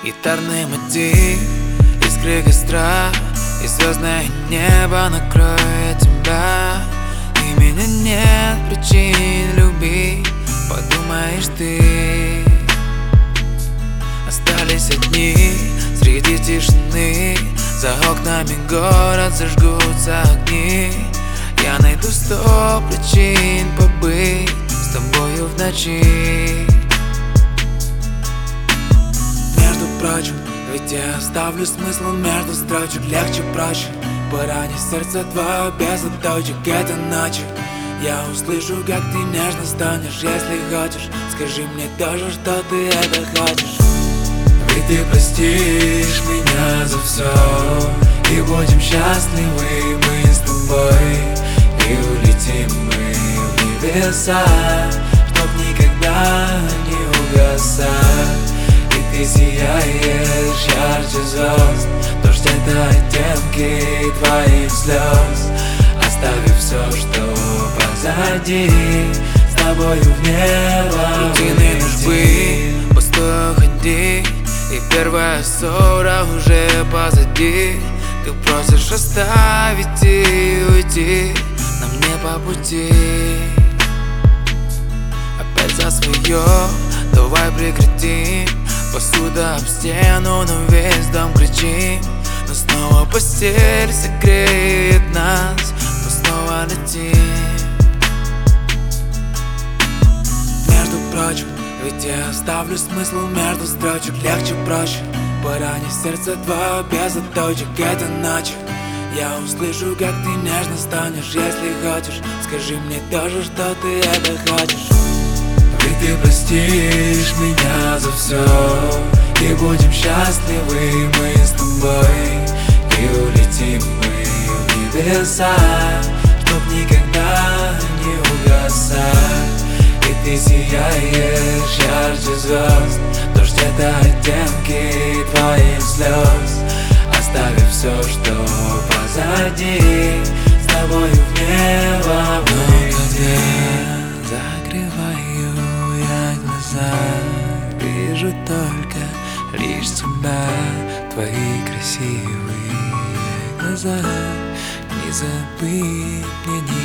Гитарный мотив, искры костра и звездное небо накроет тебя. И меня нет причин любить, подумаешь ты. Остались одни среди тишины, за окнами город зажгутся огни. Я найду 100 причин побыть с тобою в ночи. Между прочим, ведь я оставлю смысл между строчек. Легче, проще поранить сердце твое без отдачек. Этой ночью я услышу, как ты нежно станешь. Если хочешь, скажи мне тоже, что ты это хочешь. Ведь ты простишь меня за все, и будем счастливы мы с тобой. И улетим мы в небеса, чтоб никогда не угасать. И ты сияешь ярче звезд, дождь — это оттенки твоих слез. Оставив все, что позади, с тобою в небо рутины нужбы, пустой уходи. И первая ссора уже позади. Ты просишь оставить и уйти, нам не по пути. Опять за свое, давай прекратим. Посуда об стену, но весь дом кричим. Но снова постель согреет нас, мы снова летим. Между прочим, ведь я оставлю смысл между строчек. Легче, проще поранить сердце твое без отдачек. Этой ночью я услышу, как ты нежно станешь. Если хочешь, скажи мне тоже, что ты это хочешь. Ведь ты простишь меня за все, и будем счастливы мы с тобой. И улетим мы в небеса, чтоб никогда не угасать. И ты сияешь ярче звезд, дождь — это оттенки твоих слез. Оставив все, что позади, с тобою в небо мы летим. Закрываю я глаза, вижу только лишь тебя, твои красивые глаза. Не забыть мне